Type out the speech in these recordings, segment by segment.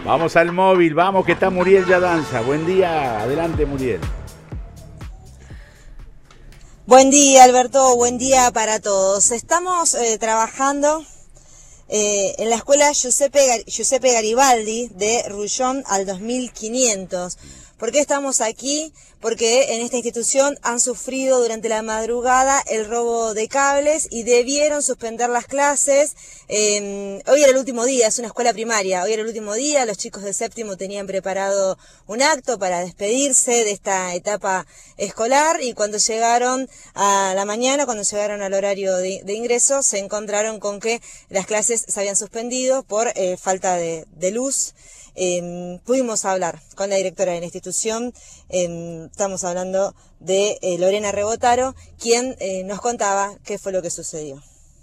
Vamos al móvil, vamos que está Muriel ya danza. Buen día, adelante Muriel. Buen día Alberto, buen día para todos. Estamos trabajando en la escuela Giuseppe Garibaldi de Rullón al 2500. ¿Por qué estamos aquí? Porque en esta institución han sufrido durante la madrugada el robo de cables y debieron suspender las clases. Hoy era el último día, es una escuela primaria, hoy era el último día, los chicos de séptimo tenían preparado un acto para despedirse de esta etapa escolar y cuando llegaron a la mañana, cuando llegaron al horario de ingreso, se encontraron con que las clases se habían suspendido por falta de luz. Pudimos hablar con la directora de la institución, estamos hablando de Lorena Rebotaro, quien nos contaba qué fue lo que sucedió.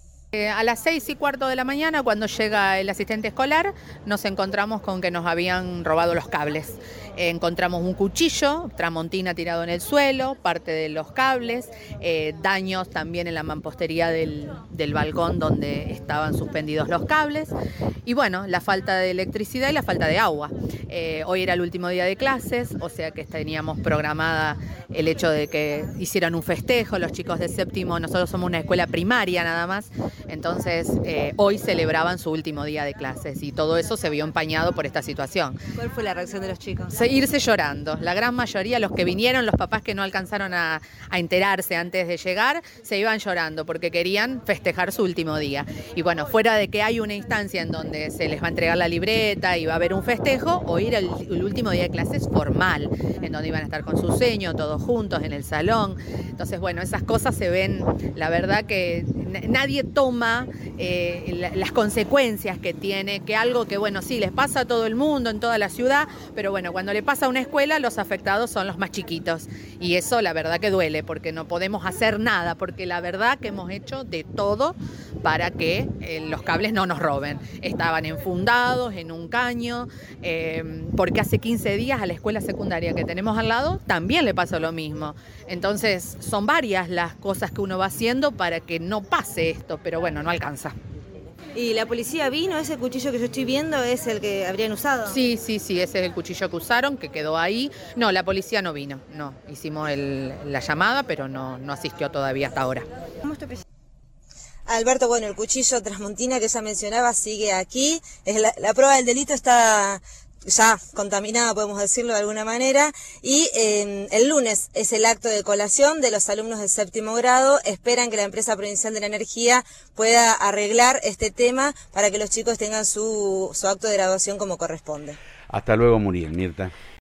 A las 6:15 de la mañana, cuando llega el asistente escolar, nos encontramos con que nos habían robado los cables. Encontramos un cuchillo, tramontina tirado en el suelo, parte de los cables, daños también en la mampostería del balcón donde estaban suspendidos los cables y bueno, la falta de electricidad y la falta de agua. Hoy era el último día de clases, o sea que teníamos programada el hecho de que hicieran un festejo los chicos de séptimo. Nosotros somos una escuela primaria nada más, entonces hoy celebraban su último día de clases y todo eso se vio empañado por esta situación. ¿Cuál fue la reacción de los chicos? Irse llorando. La gran mayoría, los que vinieron, los papás que no alcanzaron a enterarse antes de llegar, se iban llorando porque querían festejar su último día. Y bueno, fuera de que hay una instancia en donde se les va a entregar la libreta y va a haber un festejo, hoy era el último día de clases formal, en donde iban a estar con su seño, todos juntos en el salón. Entonces, bueno, esas cosas se ven, la verdad que nadie toma las consecuencias que tiene, que algo que, bueno, sí, les pasa a todo el mundo, en toda la ciudad, pero bueno, cuando le pasa a una escuela, los afectados son los más chiquitos. Y eso la verdad que duele, porque no podemos hacer nada, porque la verdad que hemos hecho de todo para que los cables no nos roben. Estaban enfundados en un caño, porque hace 15 días a la escuela secundaria que tenemos al lado también le pasó lo mismo. Entonces son varias las cosas que uno va haciendo para que no pase esto, pero bueno, no alcanza. ¿Y la policía vino? ¿Ese cuchillo que yo estoy viendo es el que habrían usado? Sí, ese es el cuchillo que usaron, que quedó ahí. No, la policía no vino, no. Hicimos la llamada, pero no asistió todavía hasta ahora. ¿Cómo está? Alberto, bueno, el cuchillo tramontina que ella mencionaba sigue aquí. La prueba del delito está ya contaminada, podemos decirlo de alguna manera, y el lunes es el acto de colación de los alumnos del séptimo grado. Esperan que la empresa provincial de la energía pueda arreglar este tema para que los chicos tengan su acto de graduación como corresponde. Hasta luego Muriel, Mirta.